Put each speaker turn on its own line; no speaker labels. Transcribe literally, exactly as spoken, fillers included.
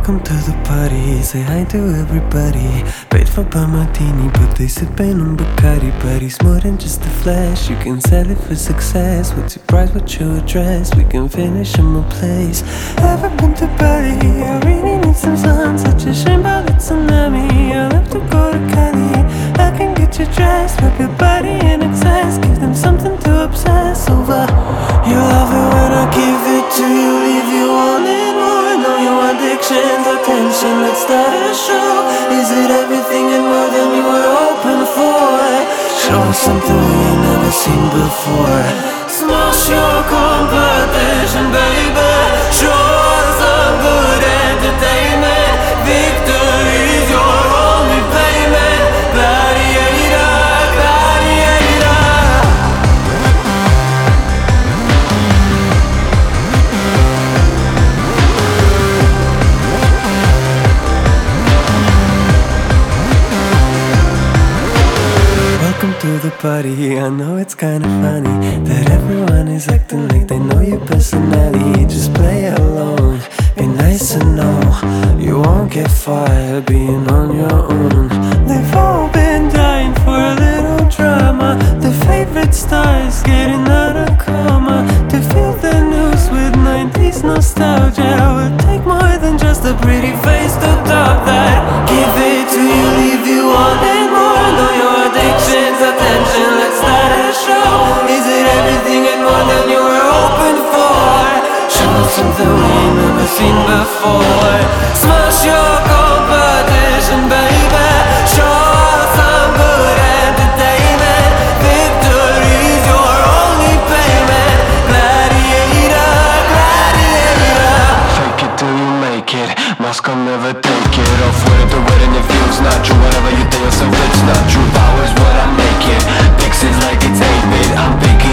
Welcome to the party, say hi to everybody. Paid for by martini, but they sippin' on Bacardi. But he's more than just a flash, you can sell it for success. What's your price, what's your address? We can finish in my place. Ever been to Bali? I really need some sun. Such a shame about the tsunami. I'll have to go to Cali. I can get you dressed, rub your body in excess. Give them something to obsess over. You love it when I give it to you, leave you wanting more. Know your addictions, attention, let's start a show. Is it everything and more than you were hoping for? Show us something we ain't never seen before. Smash your competition, baby. Show us some good entertainment. Victory's your only payment. Gladiator, gladiator. Welcome to the party, I know it's kinda funny that everyone is acting like they know your personality. Just play along, be nice and know you won't get fired being on your own. They've all been dying for a little drama. The favorite stars getting out of coma. To feel the news with nineties nostalgia will take more than just a pretty face to top that. Give it to you, leave you wanting more. Know your addictions, attention, let's start a show. Is it everything and more than you were hoping for? Show us something we ain't never seen before. Smash your competition, baby. Show us some good entertainment. Victory's your only payment. Gladiator, gladiator. Fake it till you make it. Mask will never take it off. Wear it to wear it if it's not true. Whatever you tell yourself it's not true. Power's what I make it. Fix it like it's eight bit. I'm picking